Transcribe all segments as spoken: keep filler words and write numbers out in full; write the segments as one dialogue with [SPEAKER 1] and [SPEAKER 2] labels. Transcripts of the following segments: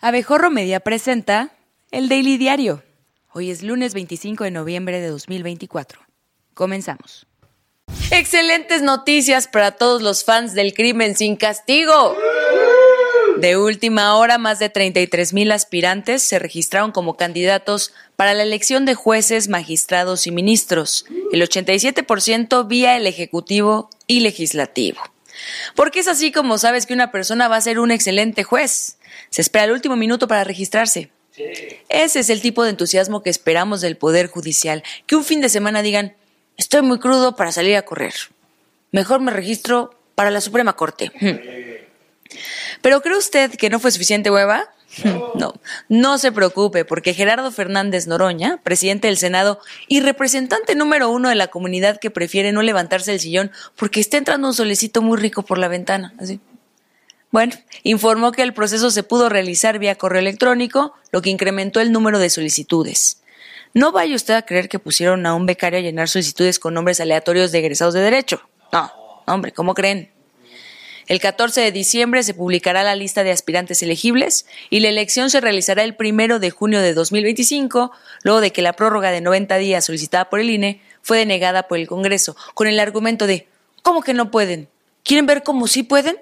[SPEAKER 1] Abejorro Media presenta el Daily Diario. Hoy es lunes veinticinco de noviembre de dos mil veinticuatro. Comenzamos. Excelentes noticias para todos los fans del crimen sin castigo. De última hora, más de treinta y tres mil aspirantes se registraron como candidatos para la elección de jueces, magistrados y ministros, el ochenta y siete por ciento vía el Ejecutivo y Legislativo. Porque es así como sabes que una persona va a ser un excelente juez. Se espera el último minuto para registrarse. Sí. Ese es el tipo de entusiasmo que esperamos del Poder Judicial, que un fin de semana digan, estoy muy crudo para salir a correr. Mejor me registro para la Suprema Corte. ¿Pero cree usted que no fue suficiente hueva? No, no se preocupe, porque Gerardo Fernández Noroña, presidente del Senado y representante número uno de la comunidad que prefiere no levantarse del sillón porque está entrando un solecito muy rico por la ventana, así. Bueno, informó que el proceso se pudo realizar vía correo electrónico, lo que incrementó el número de solicitudes. No vaya usted a creer que pusieron a un becario a llenar solicitudes con nombres aleatorios de egresados de Derecho. No, hombre, ¿cómo creen? El catorce de diciembre se publicará la lista de aspirantes elegibles y la elección se realizará el primero de junio de dos mil veinticinco, luego de que la prórroga de noventa días solicitada por el I N E fue denegada por el Congreso, con el argumento de ¿cómo que no pueden? ¿Quieren ver cómo sí pueden?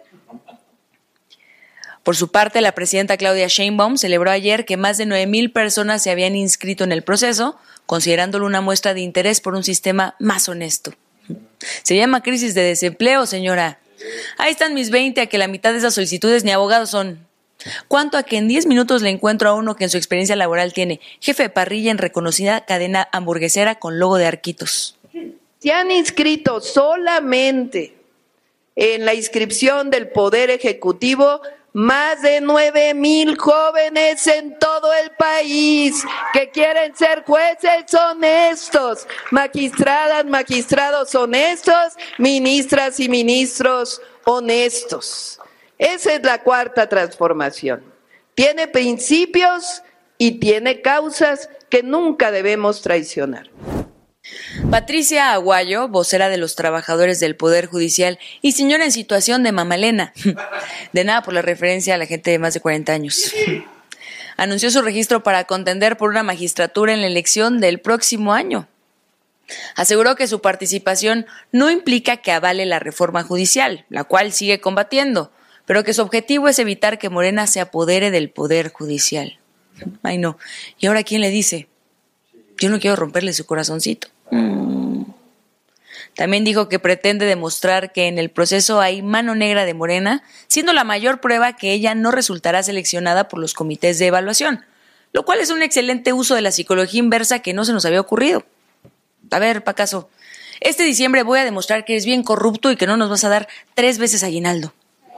[SPEAKER 1] Por su parte, la presidenta Claudia Sheinbaum celebró ayer que más de nueve mil personas se habían inscrito en el proceso, considerándolo una muestra de interés por un sistema más honesto. Se llama crisis de desempleo, señora. Ahí están mis veinte a que la mitad de esas solicitudes ni abogados son. ¿Cuánto a que en diez minutos le encuentro a uno que en su experiencia laboral tiene jefe de parrilla en reconocida cadena hamburguesera con logo de Arquitos?
[SPEAKER 2] Se han inscrito solamente en la inscripción del Poder Ejecutivo más de nueve mil jóvenes en todo el país que quieren ser jueces honestos, magistradas, magistrados honestos, ministras y ministros honestos. Esa es la cuarta transformación. Tiene principios y tiene causas que nunca debemos traicionar.
[SPEAKER 1] Patricia Aguayo, vocera de los trabajadores del Poder Judicial y señora en situación de mamalena, de nada por la referencia a la gente de más de cuarenta años, anunció su registro para contender por una magistratura en la elección del próximo año. Aseguró que su participación no implica que avale la reforma judicial, la cual sigue combatiendo, pero que su objetivo es evitar que Morena se apodere del Poder Judicial. Ay no, ¿y ahora quién le dice? Yo no quiero romperle su corazoncito. Mm. También dijo que pretende demostrar que en el proceso hay mano negra de Morena, siendo la mayor prueba que ella no resultará seleccionada por los comités de evaluación, lo cual es un excelente uso de la psicología inversa que no se nos había ocurrido. A ver, Pacaso, este diciembre voy a demostrar que eres bien corrupto y que no nos vas a dar tres veces aguinaldo.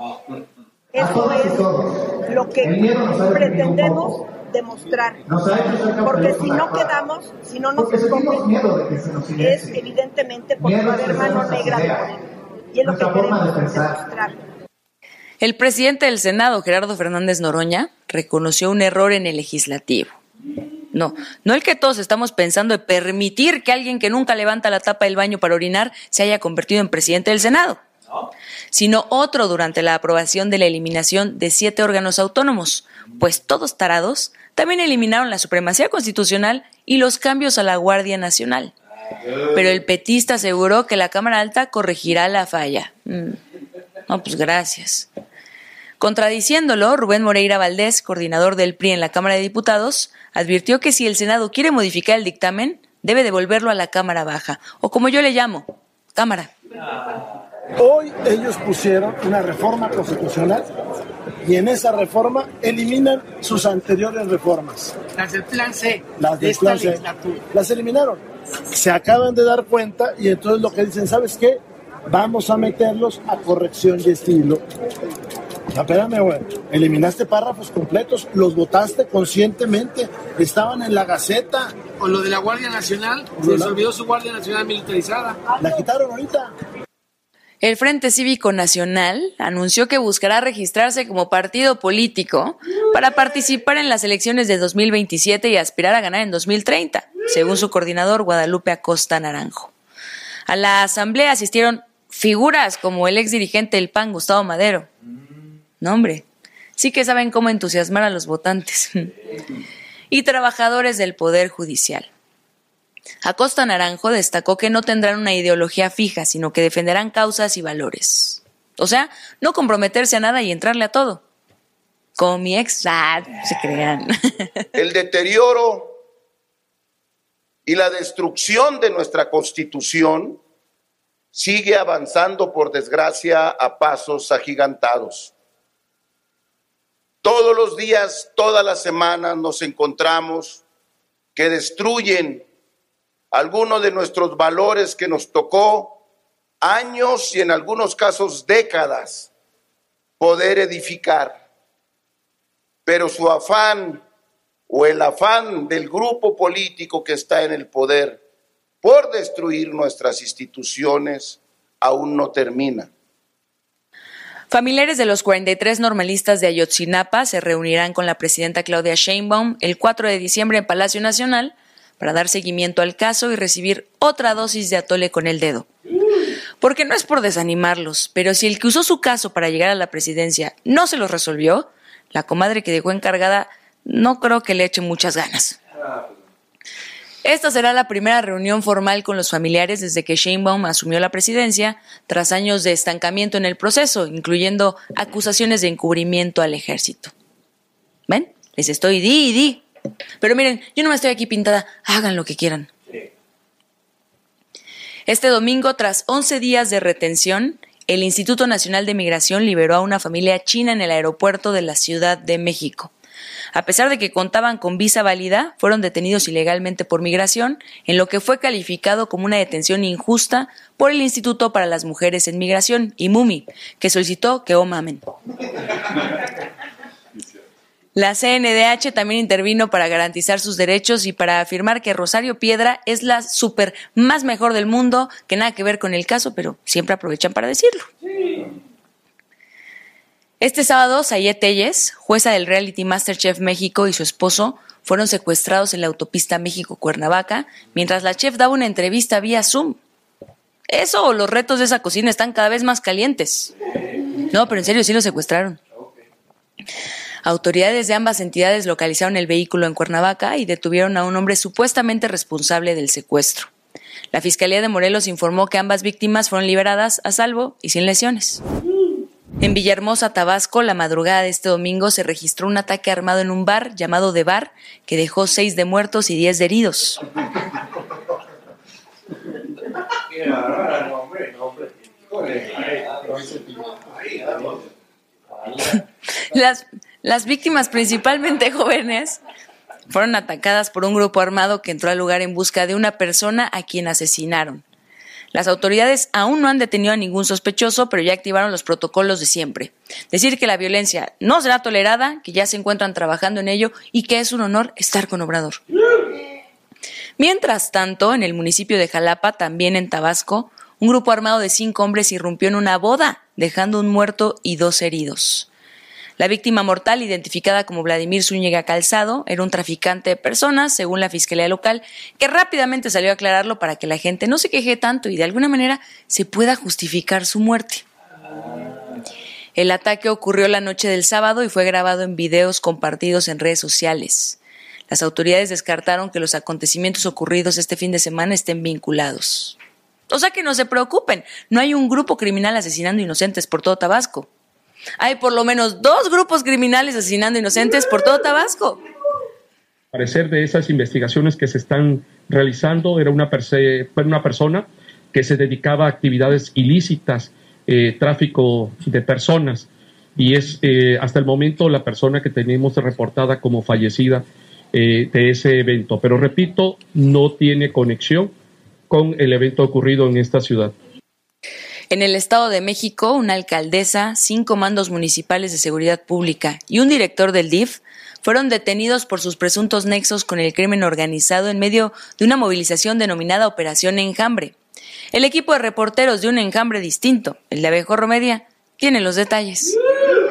[SPEAKER 3] Eso es lo que pretendemos demostrar, porque si no quedamos, si no nos escogen, es evidentemente porque va a haber mano negra de Morena, y es lo que queremos demostrar.
[SPEAKER 1] El presidente del Senado, Gerardo Fernández Noroña, reconoció un error en el legislativo. No, no el que todos estamos pensando de permitir que alguien que nunca levanta la tapa del baño para orinar se haya convertido en presidente del Senado, sino otro durante la aprobación de la eliminación de siete órganos autónomos, pues todos tarados también eliminaron la supremacía constitucional y los cambios a la Guardia Nacional. Pero el petista aseguró que la Cámara Alta corregirá la falla. Mm. No, pues gracias. Contradiciéndolo, Rubén Moreira Valdés, coordinador del P R I en la Cámara de Diputados, advirtió que si el Senado quiere modificar el dictamen, debe devolverlo a la Cámara Baja, o como yo le llamo, Cámara.
[SPEAKER 4] Hoy ellos pusieron una reforma constitucional y en esa reforma eliminan sus anteriores reformas.
[SPEAKER 5] Las del plan C.
[SPEAKER 4] Las del plan C. Las eliminaron. Se acaban de dar cuenta y entonces lo que dicen, ¿sabes qué? Vamos a meterlos a corrección de estilo. No, espérame, güey. Eliminaste párrafos completos, los votaste conscientemente, estaban en la Gaceta.
[SPEAKER 5] O lo de la Guardia Nacional, se les olvidó su Guardia Nacional militarizada.
[SPEAKER 4] La quitaron ahorita.
[SPEAKER 1] El Frente Cívico Nacional anunció que buscará registrarse como partido político para participar en las elecciones de dos mil veintisiete y aspirar a ganar en dos mil treinta, según su coordinador Guadalupe Acosta Naranjo. A la asamblea asistieron figuras como el ex dirigente del P A N, Gustavo Madero. No, hombre, Sí que saben cómo entusiasmar a los votantes. Y trabajadores del Poder Judicial. Acosta Naranjo destacó que no tendrán una ideología fija, sino que defenderán causas y valores. O sea, no comprometerse a nada y entrarle a todo. Como mi ex, ah, se crean.
[SPEAKER 6] El deterioro y la destrucción de nuestra Constitución sigue avanzando, por desgracia, a pasos agigantados. Todos los días, todas las semanas nos encontramos que destruyen algunos de nuestros valores que nos tocó años y en algunos casos décadas poder edificar. Pero su afán o el afán del grupo político que está en el poder por destruir nuestras instituciones aún no termina.
[SPEAKER 1] Familiares de los cuarenta y tres normalistas de Ayotzinapa se reunirán con la presidenta Claudia Sheinbaum el cuatro de diciembre en Palacio Nacional para dar seguimiento al caso y recibir otra dosis de atole con el dedo. Porque no es por desanimarlos, pero si el que usó su caso para llegar a la presidencia no se los resolvió, la comadre que dejó encargada no creo que le eche muchas ganas. Esta será la primera reunión formal con los familiares desde que Sheinbaum asumió la presidencia, tras años de estancamiento en el proceso, incluyendo acusaciones de encubrimiento al ejército. ¿Ven? Les estoy di y di. Pero miren, yo no me estoy aquí pintada, hagan lo que quieran. Este domingo, tras once días de retención, el Instituto Nacional de Migración liberó a una familia china en el aeropuerto de la Ciudad de México. A pesar de que contaban con visa válida, fueron detenidos ilegalmente por migración, en lo que fue calificado como una detención injusta por el Instituto para las Mujeres en Migración, I M U M I, que solicitó que oh mamen. La C N D H también intervino para garantizar sus derechos y para afirmar que Rosario Piedra es la súper más mejor del mundo, que nada que ver con el caso, pero siempre aprovechan para decirlo. Este sábado, Sayet Telles, jueza del reality MasterChef México, y su esposo fueron secuestrados en la autopista México-Cuernavaca, mientras la chef daba una entrevista vía Zoom. Eso o los retos de esa cocina están cada vez más calientes. No, pero en serio, sí lo secuestraron. Autoridades de ambas entidades localizaron el vehículo en Cuernavaca y detuvieron a un hombre supuestamente responsable del secuestro. La Fiscalía de Morelos informó que ambas víctimas fueron liberadas a salvo y sin lesiones. En Villahermosa, Tabasco, la madrugada de este domingo se registró un ataque armado en un bar llamado The Bar que dejó seis de muertos y diez de heridos. Las, las víctimas, principalmente jóvenes, fueron atacadas por un grupo armado que entró al lugar en busca de una persona a quien asesinaron. Las autoridades aún no han detenido a ningún sospechoso, pero ya activaron los protocolos de siempre. Decir que la violencia no será tolerada, que ya se encuentran trabajando en ello y que es un honor estar con Obrador. Mientras tanto, en el municipio de Jalapa, también en Tabasco, un grupo armado de cinco hombres irrumpió en una boda, dejando un muerto y dos heridos. La víctima mortal, identificada como Vladimir Zúñiga Calzado, era un traficante de personas, según la Fiscalía local, que rápidamente salió a aclararlo para que la gente no se queje tanto y de alguna manera se pueda justificar su muerte. El ataque ocurrió la noche del sábado y fue grabado en videos compartidos en redes sociales. Las autoridades descartaron que los acontecimientos ocurridos este fin de semana estén vinculados. O sea que no se preocupen, no hay un grupo criminal asesinando inocentes por todo Tabasco. Hay por lo menos dos grupos criminales asesinando inocentes por todo Tabasco.
[SPEAKER 7] Al parecer de esas investigaciones que se están realizando, era una, perse- una persona que se dedicaba a actividades ilícitas, eh, tráfico de personas, y es eh, hasta el momento la persona que tenemos reportada como fallecida eh, de ese evento. Pero repito, no tiene conexión con el evento ocurrido en esta ciudad.
[SPEAKER 1] En el Estado de México, una alcaldesa, cinco mandos municipales de seguridad pública y un director del D I F fueron detenidos por sus presuntos nexos con el crimen organizado en medio de una movilización denominada Operación Enjambre. El equipo de reporteros de un enjambre distinto, el de Abejorro Media, tiene los detalles.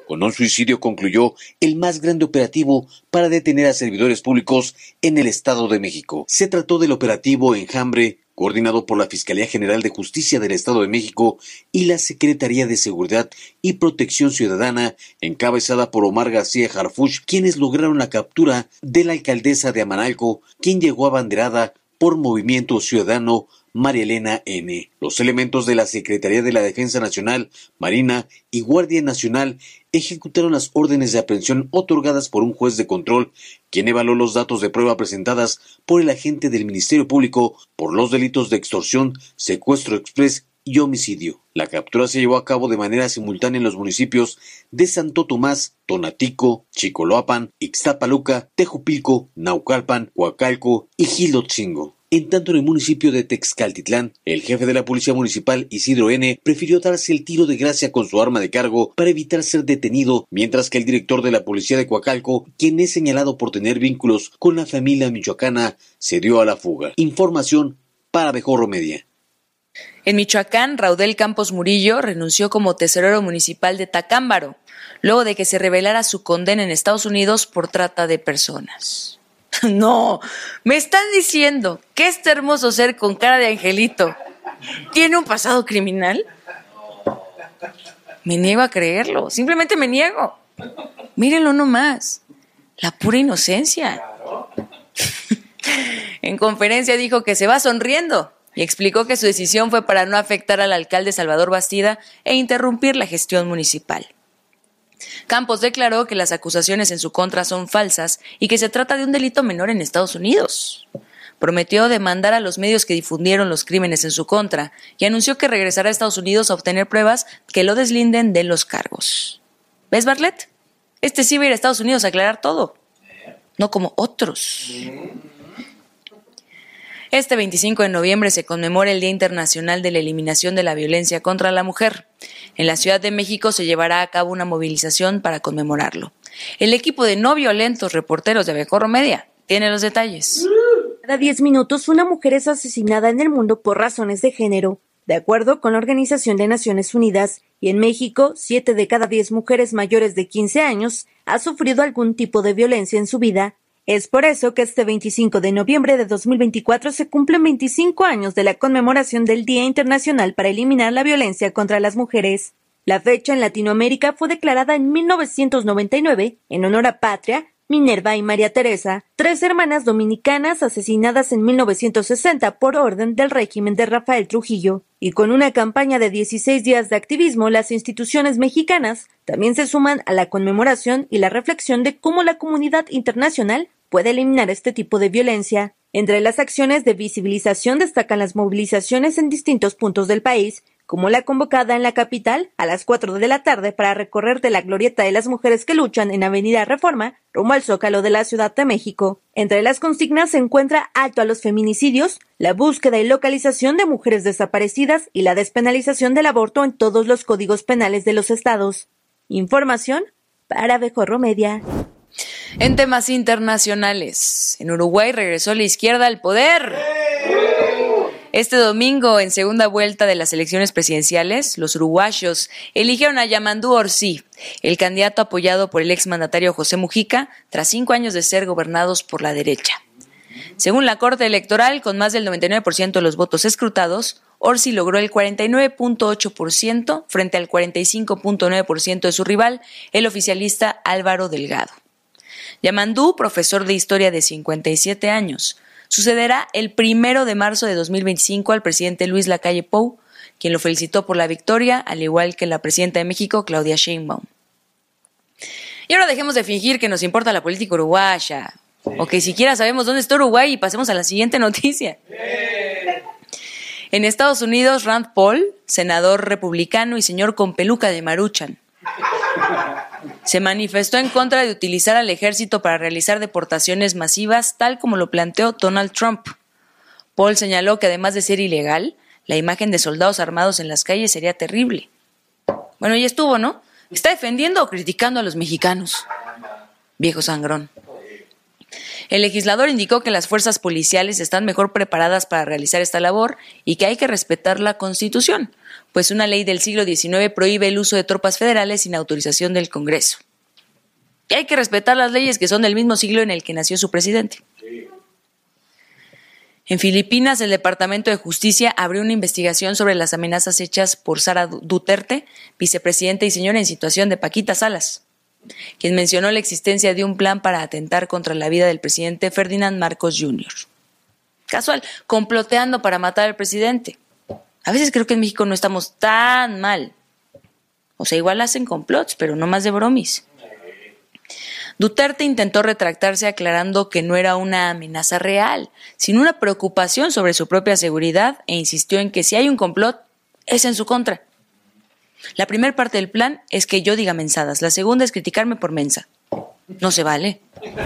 [SPEAKER 8] con un suicidio concluyó el más grande operativo para detener a servidores públicos en el Estado de México. Se trató del operativo Enjambre, coordinado por la Fiscalía General de Justicia del Estado de México y la Secretaría de Seguridad y Protección Ciudadana, encabezada por Omar García Harfuch, quienes lograron la captura de la alcaldesa de Amanalco, quien llegó abanderada por Movimiento Ciudadano María Elena N. Los elementos de la Secretaría de la Defensa Nacional, Marina y Guardia Nacional ejecutaron las órdenes de aprehensión otorgadas por un juez de control, quien evaluó los datos de prueba presentadas por el agente del Ministerio Público por los delitos de extorsión, secuestro exprés y homicidio. La captura se llevó a cabo de manera simultánea en los municipios de Santo Tomás, Tonatico, Chicoloapan, Ixtapaluca, Tejupilco, Naucalpan, Coacalco y Gilotzingo. En tanto, en el municipio de Texcaltitlán, el jefe de la Policía Municipal, Isidro N., prefirió darse el tiro de gracia con su arma de cargo para evitar ser detenido, mientras que el director de la Policía de Coacalco, quien es señalado por tener vínculos con la familia michoacana, se dio a la fuga. Información para Abejorro Media.
[SPEAKER 1] En Michoacán, Raudel Campos Murillo renunció como tesorero municipal de Tacámbaro, luego de que se revelara su condena en Estados Unidos por trata de personas. No, me están diciendo que este hermoso ser con cara de angelito tiene un pasado criminal. Me niego a creerlo, simplemente me niego. Mírenlo nomás, la pura inocencia. En conferencia dijo que se va sonriendo y explicó que su decisión fue para no afectar al alcalde Salvador Bastida e interrumpir la gestión municipal. Campos declaró que las acusaciones en su contra son falsas y que se trata de un delito menor en Estados Unidos. Prometió demandar a los medios que difundieron los crímenes en su contra y anunció que regresará a Estados Unidos a obtener pruebas que lo deslinden de los cargos. ¿Ves, Bartlett? Este sí va a ir a Estados Unidos a aclarar todo, no como otros. Este veinticinco de noviembre se conmemora el Día Internacional de la Eliminación de la Violencia contra la Mujer. En la Ciudad de México se llevará a cabo una movilización para conmemorarlo. El equipo de no violentos reporteros de Abejorro Media tiene los detalles.
[SPEAKER 9] Cada diez minutos una mujer es asesinada en el mundo por razones de género, de acuerdo con la Organización de Naciones Unidas, y en México, siete de cada diez mujeres mayores de quince años ha sufrido algún tipo de violencia en su vida. Es por eso que este veinticinco de noviembre de dos mil veinticuatro se cumplen veinticinco años de la conmemoración del Día Internacional para Eliminar la Violencia contra las Mujeres. La fecha en Latinoamérica fue declarada en mil novecientos noventa y nueve en honor a Patria, Minerva y María Teresa, tres hermanas dominicanas asesinadas en mil novecientos sesenta por orden del régimen de Rafael Trujillo. Y con una campaña de dieciséis días de activismo, las instituciones mexicanas también se suman a la conmemoración y la reflexión de cómo la comunidad internacional puede eliminar este tipo de violencia. Entre las acciones de visibilización destacan las movilizaciones en distintos puntos del país, como la convocada en la capital a las cuatro de la tarde para recorrer de la glorieta de las mujeres que luchan en Avenida Reforma rumbo al Zócalo de la Ciudad de México. Entre las consignas se encuentra alto a los feminicidios, la búsqueda y localización de mujeres desaparecidas y la despenalización del aborto en todos los códigos penales de los estados. Información para Abejorro Media.
[SPEAKER 1] En temas internacionales, en Uruguay regresó la izquierda al poder. Este domingo, en segunda vuelta de las elecciones presidenciales, los uruguayos eligieron a Yamandú Orsi, el candidato apoyado por el exmandatario José Mujica, tras cinco años de ser gobernados por la derecha. Según la Corte Electoral, con más del noventa y nueve por ciento de los votos escrutados, Orsi logró el cuarenta y nueve punto ocho por ciento frente al cuarenta y cinco punto nueve por ciento de su rival, el oficialista Álvaro Delgado. Yamandú, profesor de historia de cincuenta y siete años, sucederá el primero de marzo de dos mil veinticinco al presidente Luis Lacalle Pou, quien lo felicitó por la victoria, al igual que la presidenta de México, Claudia Sheinbaum. Y ahora dejemos de fingir que nos importa la política uruguaya, o que siquiera sabemos dónde está Uruguay, y pasemos a la siguiente noticia. En Estados Unidos, Rand Paul, senador republicano y señor con peluca de Maruchan, se manifestó en contra de utilizar al ejército para realizar deportaciones masivas, tal como lo planteó Donald Trump. Paul señaló que además de ser ilegal, la imagen de soldados armados en las calles sería terrible. Bueno, ya estuvo, ¿no? ¿Está defendiendo o criticando a los mexicanos? Viejo sangrón. El legislador indicó que las fuerzas policiales están mejor preparadas para realizar esta labor y que hay que respetar la Constitución, pues una ley del siglo diecinueve prohíbe el uso de tropas federales sin autorización del Congreso. Y hay que respetar las leyes que son del mismo siglo en el que nació su presidente. En Filipinas, el Departamento de Justicia abrió una investigación sobre las amenazas hechas por Sara Duterte, vicepresidenta y señora en situación de Paquita Salas, quien mencionó la existencia de un plan para atentar contra la vida del presidente Ferdinand Marcos junior Casual, comploteando para matar al presidente. A veces creo que en México no estamos tan mal. O sea, igual hacen complots, pero no más de bromis. Duterte intentó retractarse aclarando que no era una amenaza real, sino una preocupación sobre su propia seguridad, e insistió en que si hay un complot, es en su contra. La primera parte del plan es que yo diga mensadas, la segunda es criticarme por mensa. No se vale.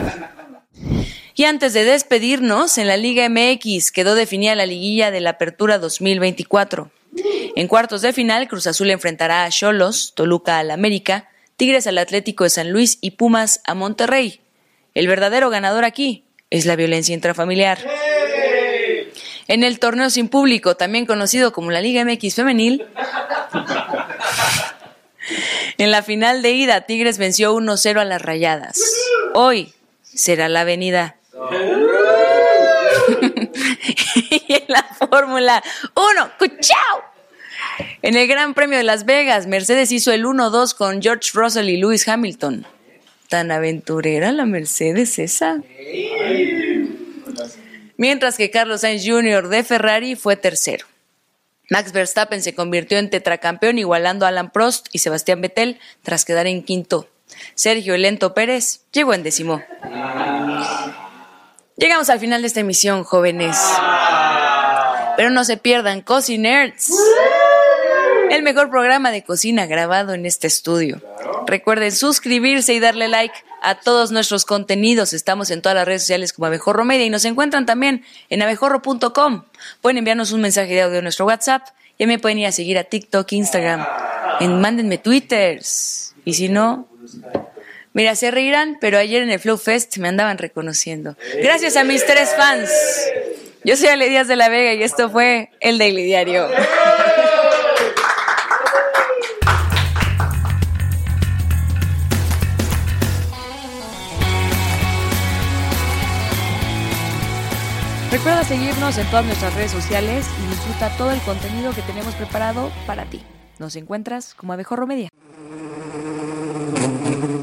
[SPEAKER 1] Y antes de despedirnos, en la Liga M X quedó definida la liguilla de la Apertura dos mil veinticuatro. En cuartos de final, Cruz Azul enfrentará a Xolos, Toluca al América, Tigres al Atlético de San Luis y Pumas a Monterrey. El verdadero ganador aquí es la violencia intrafamiliar. En el torneo sin público, también conocido como la Liga M X Femenil, en la final de ida, Tigres venció uno cero a las Rayadas. Hoy será la avenida. Y en la Fórmula uno, ¡cuchao! En el Gran Premio de Las Vegas, Mercedes hizo el uno dos con George Russell y Lewis Hamilton. Tan aventurera la Mercedes esa. Mientras que Carlos Sainz junior de Ferrari fue tercero. Max Verstappen se convirtió en tetracampeón igualando a Alan Prost y Sebastián Vettel tras quedar en quinto. Sergio El Lento Pérez llegó en décimo. Llegamos al final de esta emisión, jóvenes. Pero no se pierdan Cozy Nerds, el mejor programa de cocina grabado en este estudio. Recuerden suscribirse y darle like a todos nuestros contenidos. Estamos en todas las redes sociales como Abejorro Media y nos encuentran también en abejorro punto com. Pueden enviarnos un mensaje de audio a nuestro WhatsApp y me pueden ir a seguir a TikTok, Instagram. En, mándenme twitters. Y si no, mira, se reirán, pero ayer en el Flow Fest me andaban reconociendo. Gracias a mis tres fans. Yo soy Ale Díaz de la Vega y esto fue El Daily Diario. Recuerda seguirnos en todas nuestras redes sociales y disfruta todo el contenido que tenemos preparado para ti. Nos encuentras como Abejorro Media.